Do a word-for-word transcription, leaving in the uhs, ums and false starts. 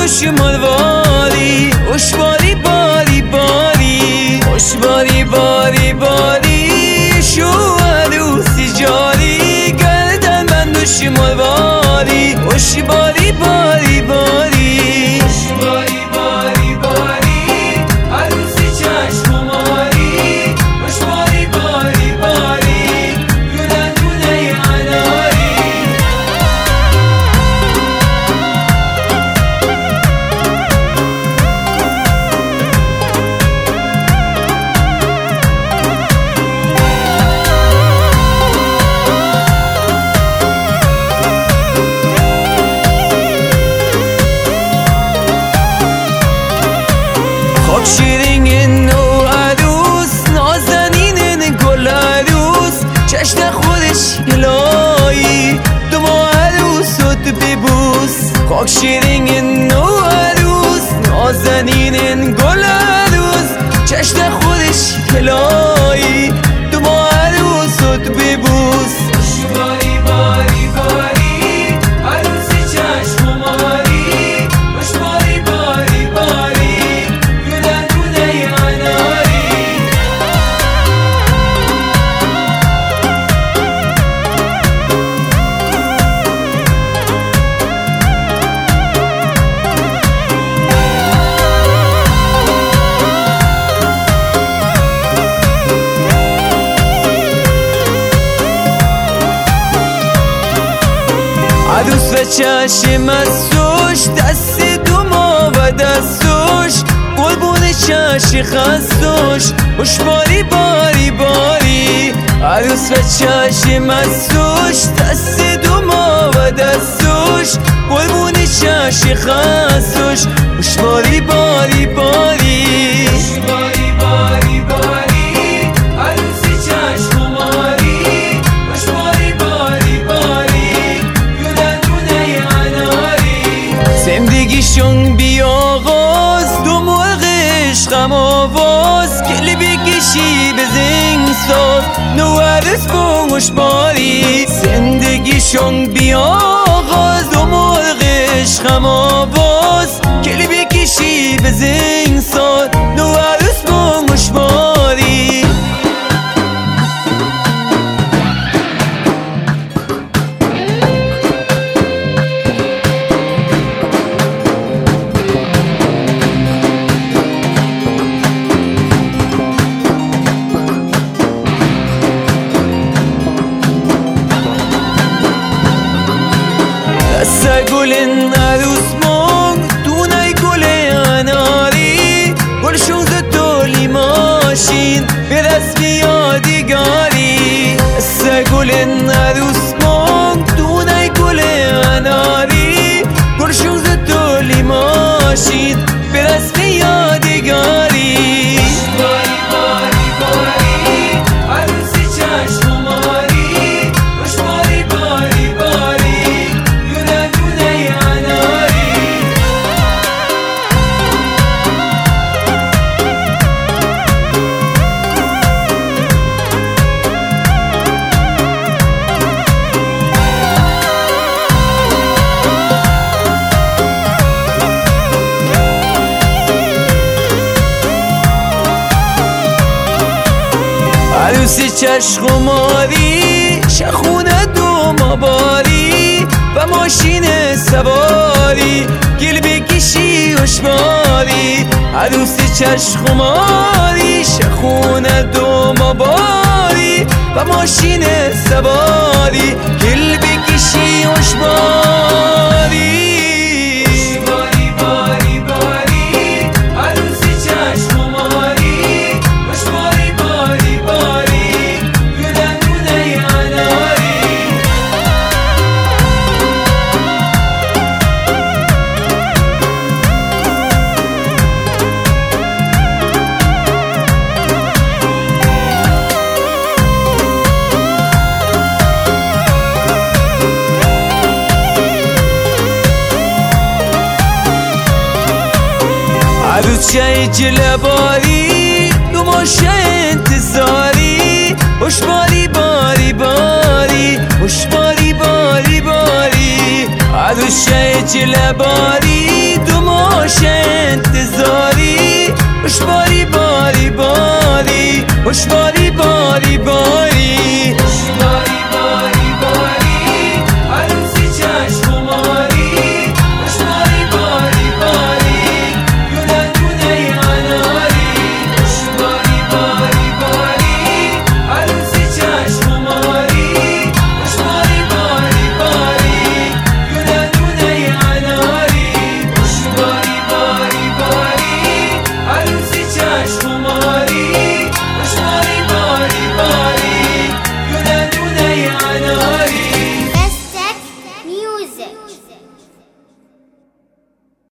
دوش مرواری خوش باری باری باری خوش باری باری باری شو عروسی جاری گردن من دوش مرواری خوش باری باری باری خوش باری باری باری عروسی چشم ماری خوش باری باری باری دونه دونه اناری خاک شیرین نو عروس نازنین گل عروس چشم خودش گلایی دو ما عروس و تو ببوس خاک شیرین نو عروس نازنین گل عروس چشم خودش گلایی دو ما عروس و تو ببوس باری باری باری عروسی چشم ماری خوش باری باری باری عروس و چشم ازوش دست دو ما و دستوش قربون چشم خستوش خوش باری باری باری عروس و چشم ازوش دست دو ما و دستوش قربون چشم خستوش خوش باری باری باری خوش باری باری باری عروسی چشم ماری خوش باری باری باری زندگیشون بی آغاز دو مرغ عشقم آواز کلی بکشی به زنگ ساز نو عروس بونش باری زندگیشون بی آغاز دو مرغ عشقم آواز کلی بکشی به زنگ ساز نو عروس بونش باری دست گل عروس مونگ دونه گل اناری گلشون زدولی ماشین به رسم یادگاری دست گل عروس مونگ دونه گل اناری گلشون زدولی ماشین به رسم یادگاری باری باری باری عروسی چشم ماری خوش باری باری باری دونه دونه اناری عروسی چشم ماری شخونه دو ماباری و ماشین سواری گل بکشی هوشیاری عروسی چشم ماری شخونه دو ماباری و ماشین سواری گل بکشی هوشیاری عروس چه جله باری دو ماشه انتظاری خوش باری باری باری خوش باری باری باری عروس چه جله باری باری دو ماش انتظاری خوش باری باری باری خوش باری باری باری خوش باری